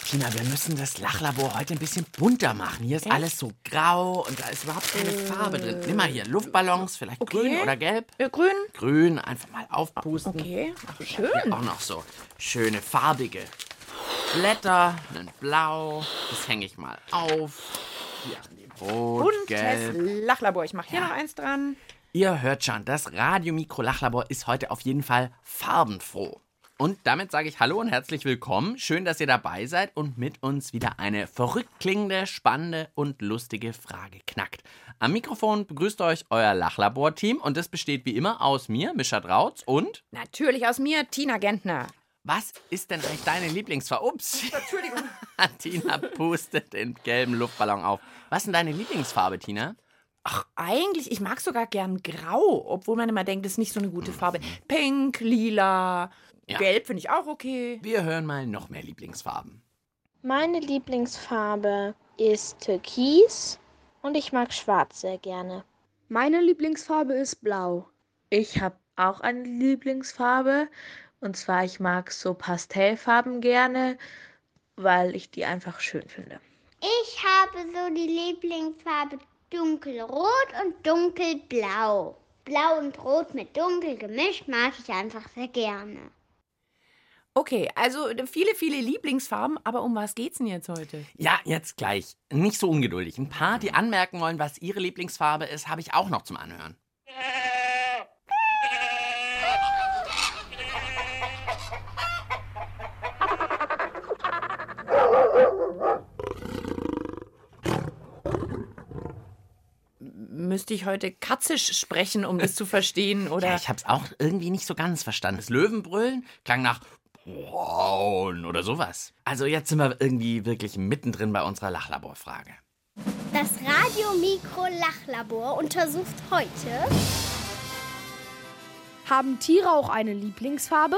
Tina, wir müssen das Lachlabor heute ein bisschen bunter machen. Hier ist alles so grau und da ist überhaupt keine Farbe drin. Nimm mal hier Luftballons, vielleicht grün oder gelb. Grün. Grün, einfach mal aufpusten. Okay, ach, schön. Hier auch noch so schöne farbige Blätter, ein Blau. Das hänge ich mal auf. Hier an die Rot, gelb. Buntes Lachlabor. Ich mache hier noch eins dran. Ihr hört schon, das Radio-Mikro-Lachlabor ist heute auf jeden Fall farbenfroh. Und damit sage ich Hallo und herzlich willkommen. Schön, dass ihr dabei seid und mit uns wieder eine verrückt klingende, spannende und lustige Frage knackt. Am Mikrofon begrüßt euch euer Lachlabor-Team und das besteht wie immer aus mir, Mischa Drautz und... Natürlich aus mir, Tina Gentner. Was ist denn eigentlich deine Lieblingsfarbe? Ups. Entschuldigung. Tina pustet den gelben Luftballon auf. Was ist denn deine Lieblingsfarbe, Tina? Ach, eigentlich, ich mag sogar gern grau, obwohl man immer denkt, das ist nicht so eine gute Farbe. Pink, lila, gelb finde ich auch okay. Wir hören mal noch mehr Lieblingsfarben. Meine Lieblingsfarbe ist Türkis und ich mag Schwarz sehr gerne. Meine Lieblingsfarbe ist Blau. Ich habe auch eine Lieblingsfarbe. Und zwar, ich mag so Pastellfarben gerne, weil ich die einfach schön finde. Ich habe so die Lieblingsfarbe dunkelrot und dunkelblau. Blau und rot mit dunkel gemischt mag ich einfach sehr gerne. Okay, also viele, viele Lieblingsfarben, aber um was geht's denn jetzt heute? Ja, jetzt gleich. Nicht so ungeduldig. Ein paar, die anmerken wollen, was ihre Lieblingsfarbe ist, habe ich auch noch zum Anhören. Müsste ich heute katzisch sprechen, um das zu verstehen, oder? Ja, ich habe es auch irgendwie nicht so ganz verstanden. Das Löwenbrüllen klang nach Braun oder sowas. Also jetzt sind wir irgendwie wirklich mittendrin bei unserer Lachlaborfrage. Das Radio-Mikro-Lachlabor untersucht heute: Haben Tiere auch eine Lieblingsfarbe?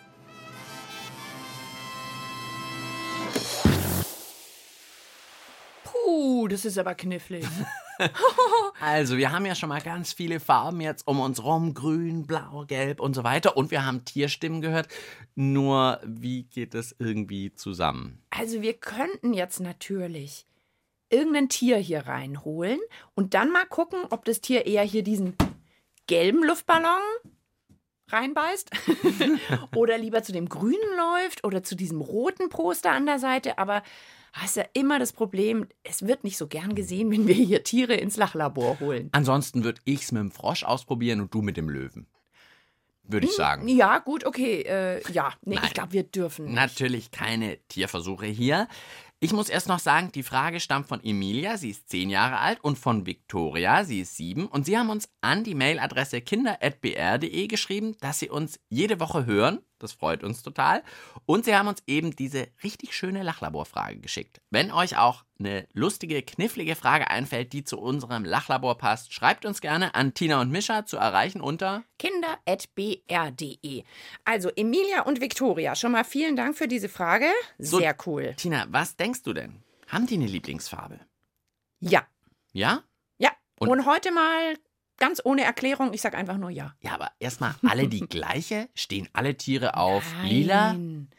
Puh, das ist aber knifflig. Also, wir haben ja schon mal ganz viele Farben jetzt um uns rum. Grün, blau, gelb und so weiter. Und wir haben Tierstimmen gehört. Nur, wie geht das irgendwie zusammen? Also wir könnten jetzt natürlich irgendein Tier hier reinholen und dann mal gucken, ob das Tier eher hier diesen gelben Luftballon reinbeißt oder lieber zu dem grünen läuft oder zu diesem roten Poster an der Seite. Aber das ist ja immer das Problem, es wird nicht so gern gesehen, wenn wir hier Tiere ins Lachlabor holen. Ansonsten würde ich es mit dem Frosch ausprobieren und du mit dem Löwen. Würde ich sagen. Ja, gut, okay. Ich glaube, wir dürfen nicht. Natürlich keine Tierversuche hier. Ich muss erst noch sagen, die Frage stammt von Emilia, sie ist 10 Jahre alt, und von Victoria, sie ist 7. Und sie haben uns an die Mailadresse kinder@br.de geschrieben, dass sie uns jede Woche hören. Das freut uns total. Und sie haben uns eben diese richtig schöne Lachlaborfrage geschickt. Wenn euch auch eine lustige, knifflige Frage einfällt, die zu unserem Lachlabor passt, schreibt uns gerne an Tina und Mischa, zu erreichen unter kinder@br.de. Also Emilia und Victoria, schon mal vielen Dank für diese Frage. Sehr cool. Tina, was denkst du denn? Haben die eine Lieblingsfarbe? Ja. Ja? Ja. Und heute mal ganz ohne Erklärung, ich sag einfach nur ja. Ja, aber erstmal alle die gleiche? Stehen alle Tiere auf lila?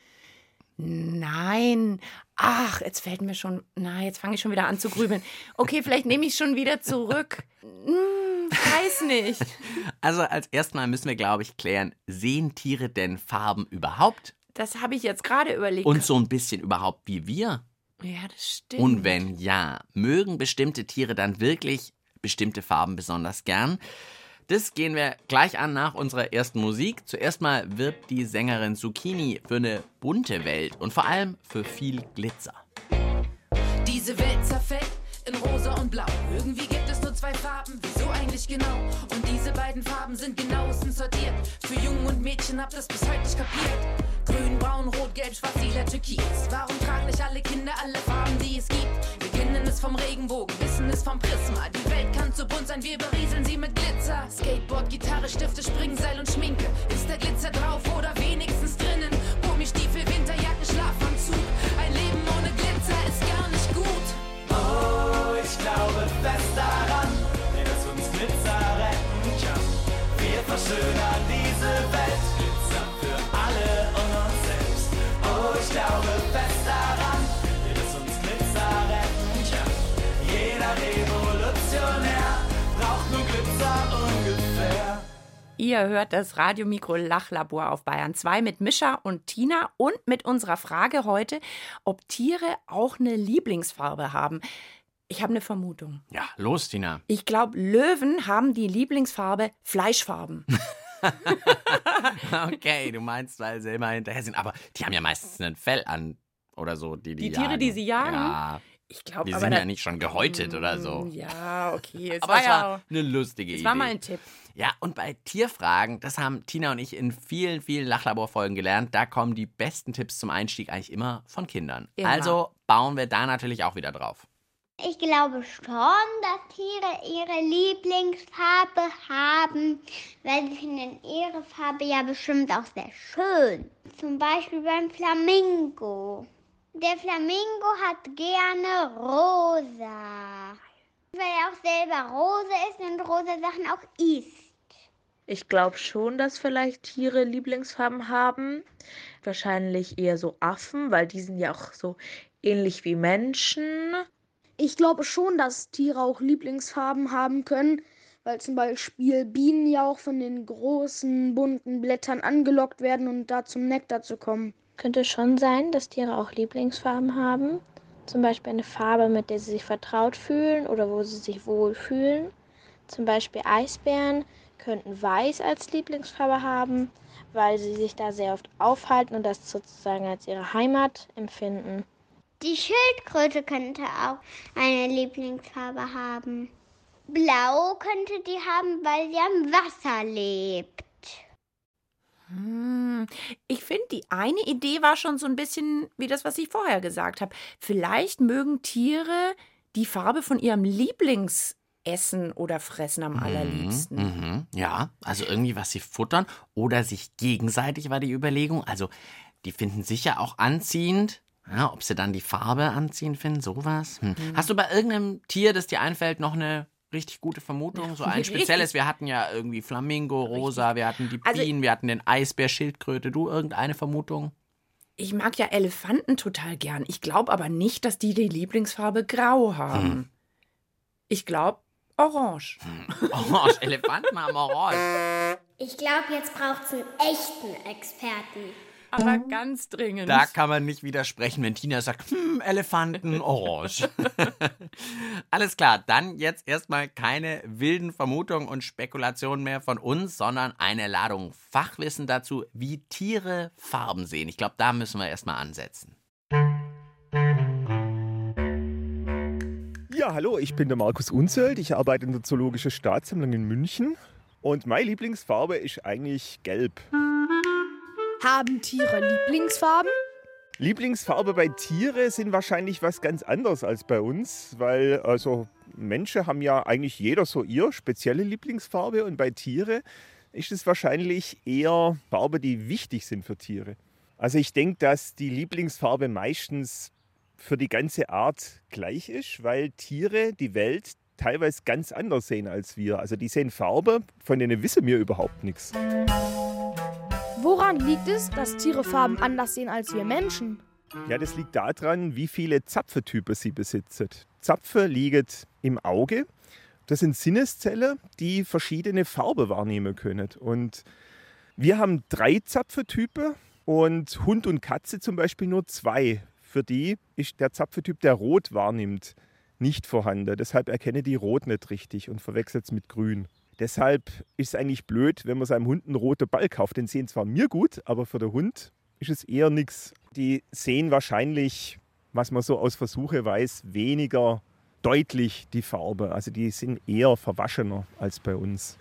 Nein. Ach, jetzt fällt mir schon... jetzt fange ich schon wieder an zu grübeln. Okay, vielleicht nehme ich es schon wieder zurück. Weiß nicht. Also als erstmal müssen wir, glaube ich, klären, sehen Tiere denn Farben überhaupt? Das habe ich jetzt gerade überlegt. Und so ein bisschen überhaupt wie wir? Ja, das stimmt. Und wenn ja, mögen bestimmte Tiere dann wirklich bestimmte Farben besonders gern? Das gehen wir gleich an nach unserer ersten Musik. Zuerst mal wirbt die Sängerin Zucchini für eine bunte Welt und vor allem für viel Glitzer. Diese Welt zerfällt in rosa und blau. Irgendwie gibt es nur 2 Farben, wieso eigentlich genau? Und diese beiden Farben sind genauestens sortiert. Für Jungen und Mädchen habt das bis heute nicht kapiert. Grün, braun, rot, gelb, schwarz, lila, türkis. Warum tragen nicht alle Kinder alle Farben, die es gibt? Wir kennen es vom Regenbogen, wissen es vom Prisma. Die Welt kann zu bunt sein, wir berieseln sie mit Glitzer. Skateboard, Gitarre, Stifte, Springseil und Schminke. Ist der Glitzer drauf oder wenigstens drinnen? Gummistiefel, Winterjacken, Schlafanzug. Ein Leben ohne Glitzer ist gar nicht gut. Oh, ich glaube fest daran, dass uns Glitzer retten kann. Wir verschönern diese Welt, Glitzer für alle und uns selbst. Oh, ich glaube fest daran, Ihr hört das Radiomikro Lachlabor auf Bayern 2 mit Mischa und Tina und mit unserer Frage heute, ob Tiere auch eine Lieblingsfarbe haben. Ich habe eine Vermutung. Ja, los, Tina. Ich glaube, Löwen haben die Lieblingsfarbe Fleischfarben. Okay, du meinst, weil sie immer hinterher sind. Aber die haben ja meistens ein Fell an oder so, die Tiere, jagen. die sie jagen? Ja, Ich glaube, die aber sind ja nicht schon gehäutet oder so. Ja, okay. Aber es war eine lustige Idee. Es war mal ein Tipp. Ja, und bei Tierfragen, das haben Tina und ich in vielen, vielen Lachlabor-Folgen gelernt, da kommen die besten Tipps zum Einstieg eigentlich immer von Kindern. Immer. Also bauen wir da natürlich auch wieder drauf. Ich glaube schon, dass Tiere ihre Lieblingsfarbe haben, weil sie finden ihre Farbe ja bestimmt auch sehr schön. Zum Beispiel beim Flamingo. Der Flamingo hat gerne rosa, weil er auch selber rosa ist und rosa Sachen auch isst. Ich glaube schon, dass vielleicht Tiere Lieblingsfarben haben. Wahrscheinlich eher so Affen, weil die sind ja auch so ähnlich wie Menschen. Ich glaube schon, dass Tiere auch Lieblingsfarben haben können, weil zum Beispiel Bienen ja auch von den großen, bunten Blättern angelockt werden und da zum Nektar zu kommen. Könnte schon sein, dass Tiere auch Lieblingsfarben haben. Zum Beispiel eine Farbe, mit der sie sich vertraut fühlen oder wo sie sich wohlfühlen. Zum Beispiel Eisbären könnten Weiß als Lieblingsfarbe haben, weil sie sich da sehr oft aufhalten und das sozusagen als ihre Heimat empfinden. Die Schildkröte könnte auch eine Lieblingsfarbe haben. Blau könnte die haben, weil sie am Wasser lebt. Ich finde, die eine Idee war schon so ein bisschen wie das, was ich vorher gesagt habe. Vielleicht mögen Tiere die Farbe von ihrem Lieblingsessen oder Fressen am allerliebsten. Ja, also irgendwie was sie futtern oder sich gegenseitig war die Überlegung. Also die finden sich ja auch anziehend. Ja, ob sie dann die Farbe anziehend finden, sowas. Hast du bei irgendeinem Tier, das dir einfällt, noch eine richtig gute Vermutung? So ein spezielles, wir hatten ja irgendwie Flamingo, Rosa, wir hatten die Bienen, wir hatten den Eisbär, Schildkröte. Du, irgendeine Vermutung? Ich mag ja Elefanten total gern. Ich glaube aber nicht, dass die Lieblingsfarbe Grau haben. Ich glaube Orange. Orange, Elefanten haben Orange. Ich glaube, jetzt braucht es einen echten Experten. Aber ganz dringend. Da kann man nicht widersprechen, wenn Tina sagt, Elefanten, Orange. Alles klar, dann jetzt erstmal keine wilden Vermutungen und Spekulationen mehr von uns, sondern eine Ladung Fachwissen dazu, wie Tiere Farben sehen. Ich glaube, da müssen wir erstmal ansetzen. Ja, hallo, ich bin der Markus Unzöld. Ich arbeite in der Zoologischen Staatssammlung in München. Und meine Lieblingsfarbe ist eigentlich gelb. Haben Tiere Lieblingsfarben? Lieblingsfarbe bei Tieren sind wahrscheinlich was ganz anderes als bei uns, weil also Menschen haben ja eigentlich jeder so ihre spezielle Lieblingsfarbe und bei Tieren ist es wahrscheinlich eher Farben, die wichtig sind für Tiere. Also ich denke, dass die Lieblingsfarbe meistens für die ganze Art gleich ist, weil Tiere die Welt teilweise ganz anders sehen als wir. Also die sehen Farbe, von denen wissen wir überhaupt nichts. Woran liegt es, dass Tiere Farben anders sehen als wir Menschen? Ja, das liegt daran, wie viele Zapfentypen sie besitzen. Zapfen liegen im Auge. Das sind Sinneszellen, die verschiedene Farben wahrnehmen können. Und wir haben 3 Zapfentypen und Hund und Katze zum Beispiel nur 2. Für die ist der Zapfentyp, der Rot wahrnimmt, nicht vorhanden. Deshalb erkenne die Rot nicht richtig und verwechselt es mit Grün. Deshalb ist es eigentlich blöd, wenn man seinem Hund einen roten Ball kauft. Den sehen zwar mir gut, aber für den Hund ist es eher nichts. Die sehen wahrscheinlich, was man so aus Versuche weiß, weniger deutlich die Farbe. Also die sind eher verwaschener als bei uns.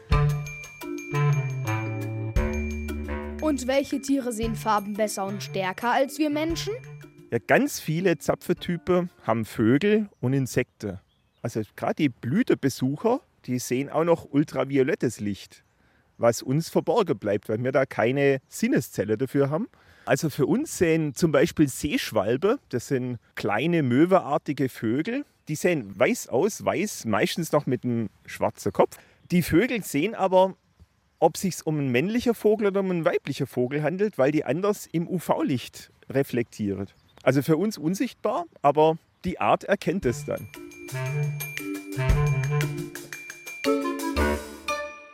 Und welche Tiere sehen Farben besser und stärker als wir Menschen? Ja, ganz viele Zapfentypen haben Vögel und Insekten. Also gerade die Blütenbesucher, die sehen auch noch ultraviolettes Licht, was uns verborgen bleibt, weil wir da keine Sinneszelle dafür haben. Also für uns sehen zum Beispiel Seeschwalben, das sind kleine möweartige Vögel, die sehen weiß aus, weiß meistens noch mit einem schwarzen Kopf. Die Vögel sehen aber, ob es sich um einen männlichen Vogel oder um einen weiblichen Vogel handelt, weil die anders im UV-Licht reflektieren. Also für uns unsichtbar, aber die Art erkennt es dann.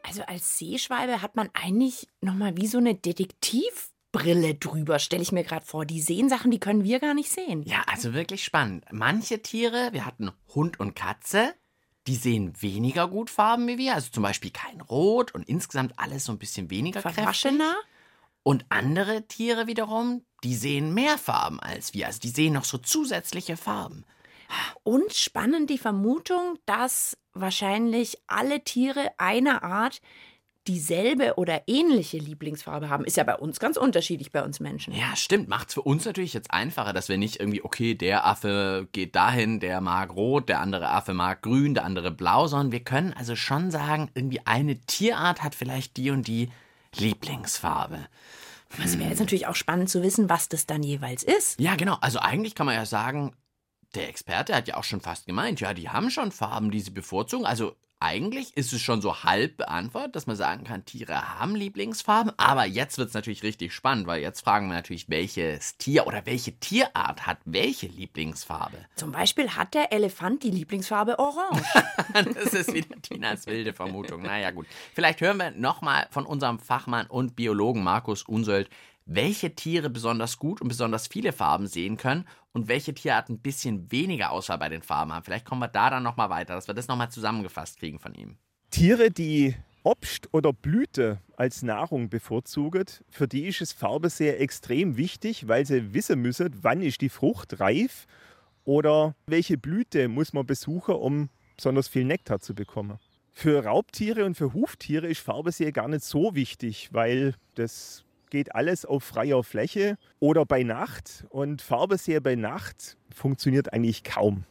Also als Seeschwalbe hat man eigentlich nochmal wie so eine Detektivbrille drüber, stelle ich mir gerade vor. Die sehen Sachen, die können wir gar nicht sehen. Ja, also wirklich spannend. Manche Tiere, wir hatten Hund und Katze, die sehen weniger gut Farben wie wir. Also zum Beispiel kein Rot und insgesamt alles so ein bisschen weniger kräftig. Verwaschener. Und andere Tiere wiederum, die sehen mehr Farben als wir. Also die sehen noch so zusätzliche Farben. Und spannend die Vermutung, dass wahrscheinlich alle Tiere einer Art dieselbe oder ähnliche Lieblingsfarbe haben. Ist ja bei uns ganz unterschiedlich, bei uns Menschen. Ja, stimmt. Macht es für uns natürlich jetzt einfacher, dass wir nicht irgendwie, okay, der Affe geht dahin, der mag rot, der andere Affe mag grün, der andere blau, sondern wir können also schon sagen, irgendwie eine Tierart hat vielleicht die und die Lieblingsfarbe. Es wäre jetzt natürlich auch spannend zu wissen, was das dann jeweils ist. Ja, genau. Also eigentlich kann man ja sagen, der Experte hat ja auch schon fast gemeint, ja, die haben schon Farben, die sie bevorzugen. Also eigentlich ist es schon so halb beantwortet, dass man sagen kann, Tiere haben Lieblingsfarben. Aber jetzt wird es natürlich richtig spannend, weil jetzt fragen wir natürlich, welches Tier oder welche Tierart hat welche Lieblingsfarbe? Zum Beispiel hat der Elefant die Lieblingsfarbe Orange. Das ist wieder Tinas wilde Vermutung. Naja, gut. Vielleicht hören wir nochmal von unserem Fachmann und Biologen Markus Unsöld, welche Tiere besonders gut und besonders viele Farben sehen können und welche Tierarten ein bisschen weniger Auswahl bei den Farben haben. Vielleicht kommen wir da dann nochmal weiter, dass wir das nochmal zusammengefasst kriegen von ihm. Tiere, die Obst oder Blüte als Nahrung bevorzugen, für die ist es Farbe sehr extrem wichtig, weil sie wissen müssen, wann ist die Frucht reif oder welche Blüte muss man besuchen, um besonders viel Nektar zu bekommen. Für Raubtiere und für Huftiere ist Farbe sehr gar nicht so wichtig, weil das geht alles auf freier Fläche oder bei Nacht. Und Farbeseher bei Nacht funktioniert eigentlich kaum.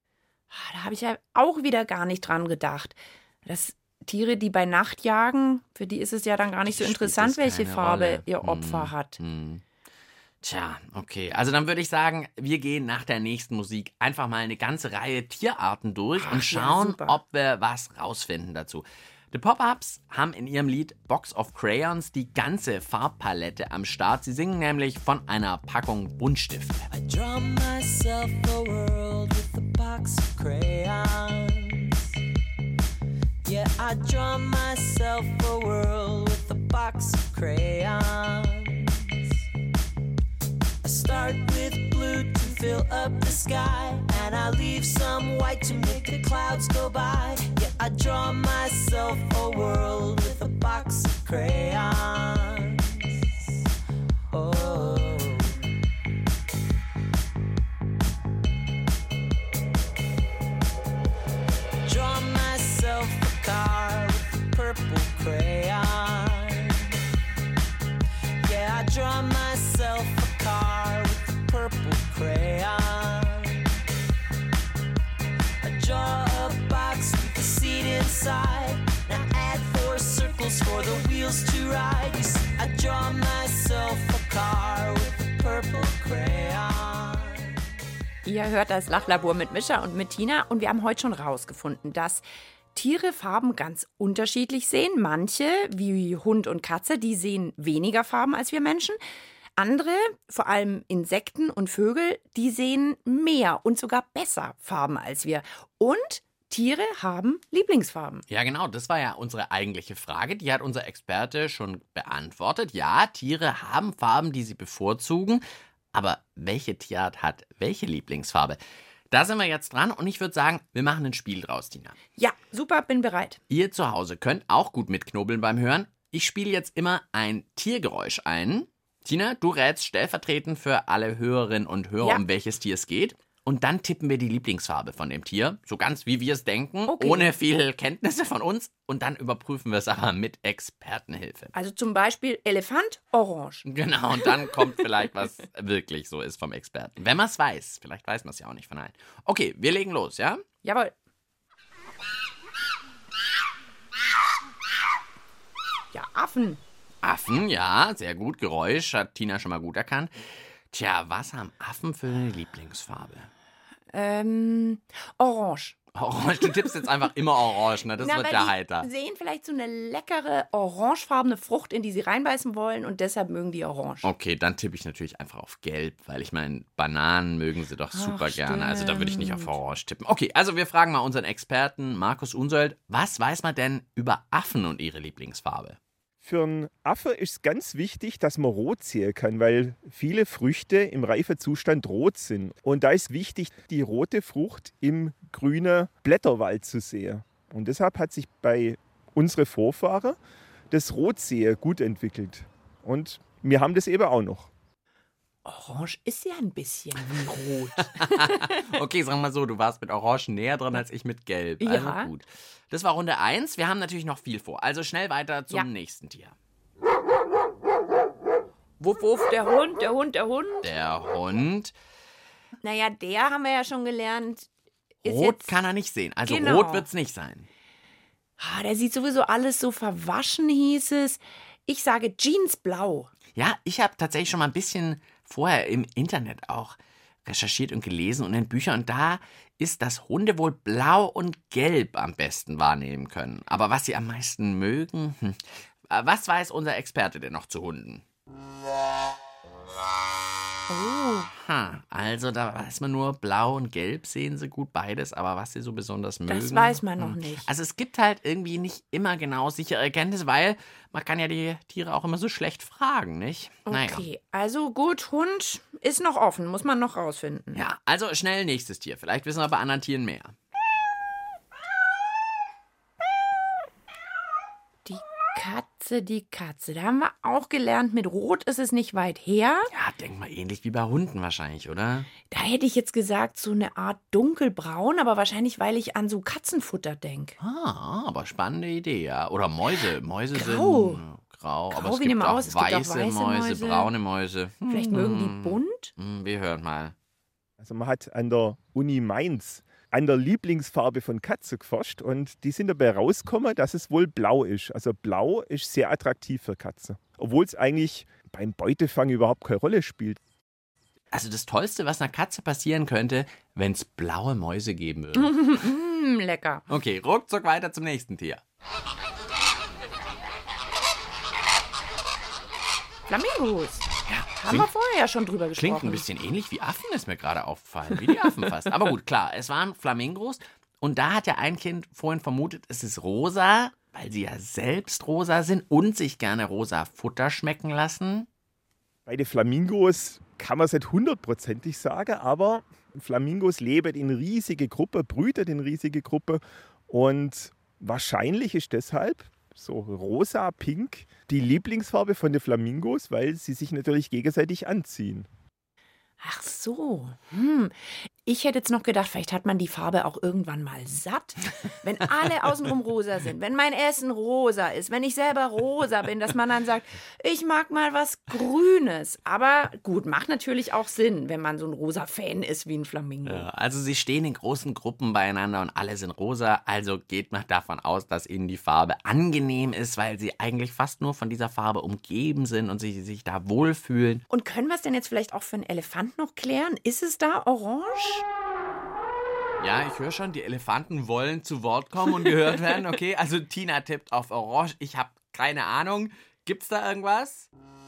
Da habe ich ja auch wieder gar nicht dran gedacht. Dass Tiere, die bei Nacht jagen, für die ist es ja dann gar nicht so interessant, welche Farbe ihr Opfer hat. Tja, okay. Also dann würde ich sagen, wir gehen nach der nächsten Musik einfach mal eine ganze Reihe Tierarten durch und schauen, ob wir was rausfinden dazu. The Pop-Ups haben in ihrem Lied Box of Crayons die ganze Farbpalette am Start. Sie singen nämlich von einer Packung Buntstifte. I draw myself a world with a box of crayons. Yeah, I draw myself a world with a box of crayons. I start with blue to fill up the sky, and I leave some white to make the clouds go by. Yeah, I draw myself a world with a box of crayons. Oh. Draw myself a car with a purple crayon. Yeah, I draw myself a car with a purple crayon. I draw a box with a seat inside. Now add 4 circles for the wheels to ride. You see, I draw myself a car with a purple crayon. Ihr hört das Lachlabor mit Mischa und mit Tina und wir haben heute schon rausgefunden, dass Tiere Farben ganz unterschiedlich sehen. Manche, wie Hund und Katze, die sehen weniger Farben als wir Menschen. Andere, vor allem Insekten und Vögel, die sehen mehr und sogar besser Farben als wir. Und Tiere haben Lieblingsfarben. Ja, genau, das war ja unsere eigentliche Frage. Die hat unser Experte schon beantwortet. Ja, Tiere haben Farben, die sie bevorzugen. Aber welche Tierart hat welche Lieblingsfarbe? Da sind wir jetzt dran und ich würde sagen, wir machen ein Spiel draus, Tina. Ja, super, bin bereit. Ihr zu Hause könnt auch gut mitknobeln beim Hören. Ich spiele jetzt immer ein Tiergeräusch ein. Tina, du rätst stellvertretend für alle Hörerinnen und Hörer, um welches Tier es geht. Und dann tippen wir die Lieblingsfarbe von dem Tier, so ganz wie wir es denken, ohne viel Kenntnisse von uns. Und dann überprüfen wir es aber mit Expertenhilfe. Also zum Beispiel Elefant, Orange. Genau, und dann kommt vielleicht, was wirklich so ist vom Experten. Wenn man es weiß, vielleicht weiß man es ja auch nicht von allen. Okay, wir legen los, ja? Jawohl. Ja, Affen. Affen, ja, sehr gut. Geräusch hat Tina schon mal gut erkannt. Tja, was haben Affen für eine Lieblingsfarbe? Orange. Orange, du tippst jetzt einfach immer Orange, ne? Das wird weil ja die heiter. sehen vielleicht so eine leckere orangefarbene Frucht, in die sie reinbeißen wollen und deshalb mögen die Orange. Okay, dann tippe ich natürlich einfach auf Gelb, weil ich meine, Bananen mögen sie doch super gerne. Also da würde ich nicht auf Orange tippen. Okay, also wir fragen mal unseren Experten Markus Unsold, was weiß man denn über Affen und ihre Lieblingsfarbe? Für einen Affe ist es ganz wichtig, dass man rot sehen kann, weil viele Früchte im reifen Zustand rot sind. Und da ist wichtig, die rote Frucht im grünen Blätterwald zu sehen. Und deshalb hat sich bei unseren Vorfahren das Rotsehen gut entwickelt. Und wir haben das eben auch noch. Orange ist ja ein bisschen wie rot. Okay, sagen wir mal so, du warst mit Orange näher dran als ich mit Gelb. Also Ja. gut. Das war Runde 1. Wir haben natürlich noch viel vor. Also schnell weiter zum nächsten Tier. Wuff, wuff, der Hund, der Hund, der Hund. Der Hund. Naja, der haben wir ja schon gelernt. Ist Rot jetzt, kann er nicht sehen. Also Genau. rot wird es nicht sein. Der sieht sowieso alles so verwaschen, hieß es. Ich sage Jeansblau. Ja, ich habe tatsächlich schon mal ein bisschen vorher im Internet auch recherchiert und gelesen und in Büchern. Und da ist, dass Hunde wohl blau und gelb am besten wahrnehmen können. Aber was sie am meisten mögen? Was weiß unser Experte denn noch zu Hunden? Also da weiß man nur, blau und gelb sehen sie gut, beides, aber was sie so besonders mögen. Das weiß man noch nicht. Also es gibt halt irgendwie nicht immer genau sichere Erkenntnisse, weil man kann ja die Tiere auch immer so schlecht fragen, nicht? Naja. Okay, also gut, Hund ist noch offen, muss man noch rausfinden. Ja, also schnell nächstes Tier. Vielleicht wissen wir bei anderen Tieren mehr. Die Katze. Da haben wir auch gelernt, mit Rot ist es nicht weit her. Ja, denk mal ähnlich wie bei Hunden wahrscheinlich, oder? Da hätte ich jetzt gesagt, so eine Art dunkelbraun, aber wahrscheinlich, weil ich an so Katzenfutter denke. Aber spannende Idee, ja. Oder Mäuse. Mäuse Grau. sind grau, aber Grau es wie gibt eine auch Maus, es gibt auch weiße weiße Mäuse, Mäuse. braune Mäuse. Vielleicht mögen die bunt? Wir hören mal. Also man hat an der Uni Mainz an der Lieblingsfarbe von Katze geforscht und die sind dabei rausgekommen, dass es wohl blau ist. Also blau ist sehr attraktiv für Katzen, obwohl es eigentlich beim Beutefang überhaupt keine Rolle spielt. Also das Tollste, was einer Katze passieren könnte, wenn es blaue Mäuse geben würde. Lecker. Okay, ruckzuck weiter zum nächsten Tier. Flamingos. Haben wir vorher ja schon drüber gesprochen. Klingt ein bisschen ähnlich wie Affen, ist mir gerade aufgefallen. Wie die Affen fast. Aber gut, klar, es waren Flamingos. Und da hat ja ein Kind vorhin vermutet, es ist rosa, weil sie ja selbst rosa sind und sich gerne rosa Futter schmecken lassen. Bei den Flamingos kann man es nicht hundertprozentig sagen, aber Flamingos leben in riesige Gruppen, brüten in riesige Gruppen und wahrscheinlich ist deshalb so rosa, pink die Lieblingsfarbe von den Flamingos, weil sie sich natürlich gegenseitig anziehen. Ach so. Ich hätte jetzt noch gedacht, vielleicht hat man die Farbe auch irgendwann mal satt. Wenn alle außenrum rosa sind, wenn mein Essen rosa ist, wenn ich selber rosa bin, dass man dann sagt, ich mag mal was Grünes. Aber gut, macht natürlich auch Sinn, wenn man so ein rosa Fan ist wie ein Flamingo. Ja, also sie stehen in großen Gruppen beieinander und alle sind rosa. Also geht man davon aus, dass ihnen die Farbe angenehm ist, weil sie eigentlich fast nur von dieser Farbe umgeben sind und sie sich da wohlfühlen. Und können wir es denn jetzt vielleicht auch für einen Elefant noch klären? Ist es da orange? Ja, ich höre schon, die Elefanten wollen zu Wort kommen und gehört werden. Okay, also Tina tippt auf Orange. Ich habe keine Ahnung. Gibt's da irgendwas?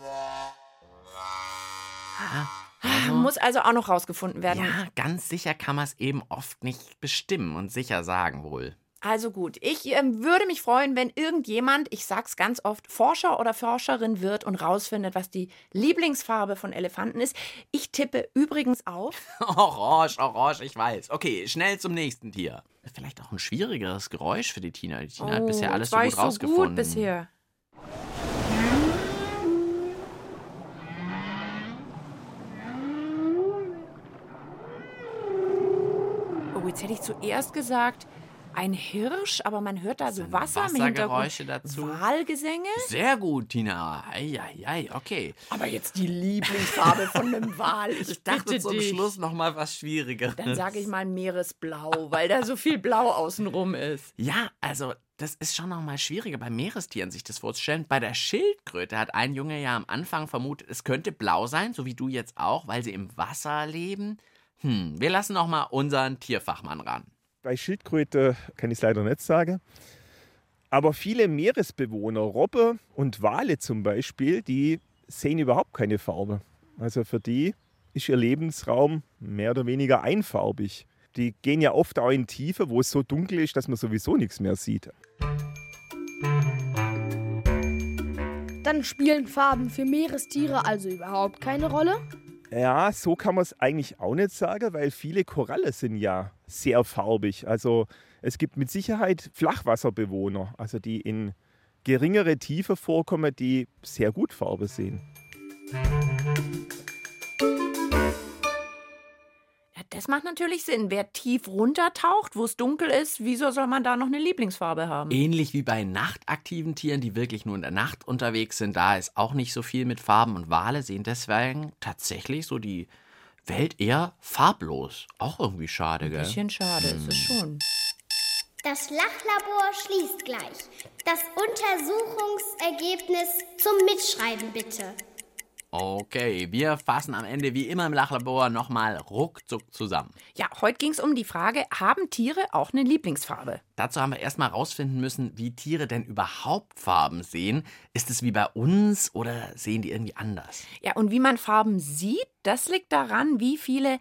Muss also auch noch rausgefunden werden. Ja, ganz sicher kann man es eben oft nicht bestimmen und sicher sagen wohl. Also gut, ich würde mich freuen, wenn irgendjemand, ich sag's ganz oft, Forscher oder Forscherin wird und rausfindet, was die Lieblingsfarbe von Elefanten ist. Ich tippe übrigens auf. Orange, ich weiß. Okay, schnell zum nächsten Tier. Vielleicht auch ein schwierigeres Geräusch für die Tina. Die Tina hat bisher alles so gut rausgefunden. Gut bisher. Oh, jetzt hätte ich zuerst gesagt, ein Hirsch, aber man hört da so Wasser im Wassergeräusche Hintergrund. dazu. Wahlgesänge? Sehr gut, Tina. Ei, okay. Aber jetzt die Lieblingsfarbe von einem Wal. Ich dachte zum Schluss noch mal was Schwierigeres. Dann sage ich mal Meeresblau, weil da so viel Blau außenrum ist. Ja, also das ist schon noch mal schwieriger bei Meerestieren, sich das vorzustellen. Bei der Schildkröte hat ein Junge ja am Anfang vermutet, es könnte blau sein, so wie du jetzt auch, weil sie im Wasser leben. Wir lassen noch mal unseren Tierfachmann ran. Bei Schildkröte kann ich es leider nicht sagen. Aber viele Meeresbewohner, Robben und Wale zum Beispiel, die sehen überhaupt keine Farbe. Also für die ist ihr Lebensraum mehr oder weniger einfarbig. Die gehen ja oft auch in Tiefe, wo es so dunkel ist, dass man sowieso nichts mehr sieht. Dann spielen Farben für Meerestiere also überhaupt keine Rolle? Ja, so kann man es eigentlich auch nicht sagen, weil viele Korallen sind ja sehr farbig. Also es gibt mit Sicherheit Flachwasserbewohner, also die in geringere Tiefe vorkommen, die sehr gut Farbe sehen. Ja, das macht natürlich Sinn. Wer tief runtertaucht, wo es dunkel ist, wieso soll man da noch eine Lieblingsfarbe haben? Ähnlich wie bei nachtaktiven Tieren, die wirklich nur in der Nacht unterwegs sind, da ist auch nicht so viel mit Farben und Wale sehen deswegen tatsächlich so die Welt eher farblos. Auch irgendwie schade, gell? Ein bisschen schade ist es schon. Das Lachlabor schließt gleich. Das Untersuchungsergebnis zum Mitschreiben bitte. Okay, wir fassen am Ende wie immer im Lachlabor nochmal ruckzuck zusammen. Ja, heute ging es um die Frage, haben Tiere auch eine Lieblingsfarbe? Dazu haben wir erstmal rausfinden müssen, wie Tiere denn überhaupt Farben sehen. Ist es wie bei uns oder sehen die irgendwie anders? Ja, und wie man Farben sieht, das liegt daran, wie viele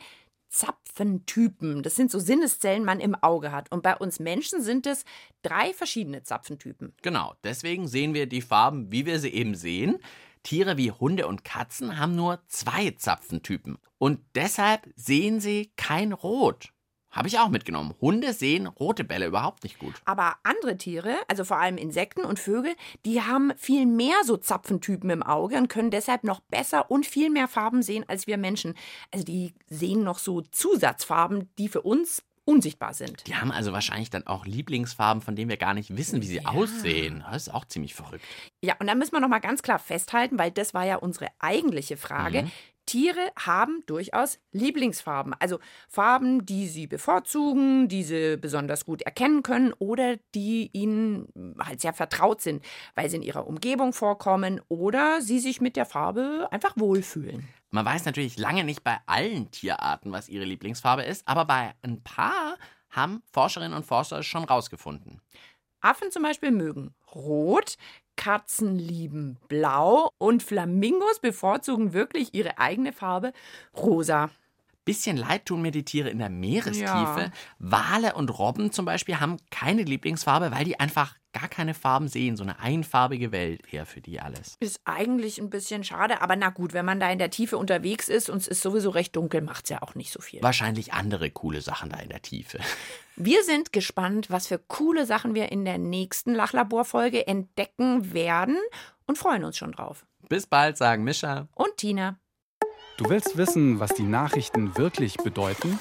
Zapfentypen, das sind so Sinneszellen, man im Auge hat. Und bei uns Menschen sind es 3 verschiedene Zapfentypen. Genau, deswegen sehen wir die Farben, wie wir sie eben sehen. Tiere wie Hunde und Katzen haben nur 2 Zapfentypen. Und deshalb sehen sie kein Rot. Habe ich auch mitgenommen. Hunde sehen rote Bälle überhaupt nicht gut. Aber andere Tiere, also vor allem Insekten und Vögel, die haben viel mehr so Zapfentypen im Auge und können deshalb noch besser und viel mehr Farben sehen als wir Menschen. Also die sehen noch so Zusatzfarben, die für uns unsichtbar sind. Die haben also wahrscheinlich dann auch Lieblingsfarben, von denen wir gar nicht wissen, wie sie aussehen. Das ist auch ziemlich verrückt. Ja, und da müssen wir noch mal ganz klar festhalten, weil das war ja unsere eigentliche Frage. Tiere haben durchaus Lieblingsfarben, also Farben, die sie bevorzugen, die sie besonders gut erkennen können oder die ihnen halt sehr vertraut sind, weil sie in ihrer Umgebung vorkommen oder sie sich mit der Farbe einfach wohlfühlen. Man weiß natürlich lange nicht bei allen Tierarten, was ihre Lieblingsfarbe ist, aber bei ein paar haben Forscherinnen und Forscher es schon rausgefunden. Affen zum Beispiel mögen Rot, Katzen lieben Blau und Flamingos bevorzugen wirklich ihre eigene Farbe Rosa. Bisschen leid tun mir die Tiere in der Meerestiefe. Ja. Wale und Robben zum Beispiel haben keine Lieblingsfarbe, weil die einfach gar keine Farben sehen. So eine einfarbige Welt eher für die alles. Ist eigentlich ein bisschen schade, aber na gut, wenn man da in der Tiefe unterwegs ist und es ist sowieso recht dunkel, macht es ja auch nicht so viel. Wahrscheinlich andere coole Sachen da in der Tiefe. Wir sind gespannt, was für coole Sachen wir in der nächsten Lachlabor-Folge entdecken werden und freuen uns schon drauf. Bis bald, sagen Mischa und Tina. Du willst wissen, was die Nachrichten wirklich bedeuten?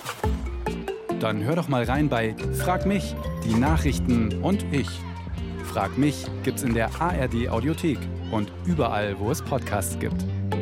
Dann hör doch mal rein bei Frag mich, die Nachrichten und ich. Frag mich gibt's in der ARD Audiothek und überall, wo es Podcasts gibt.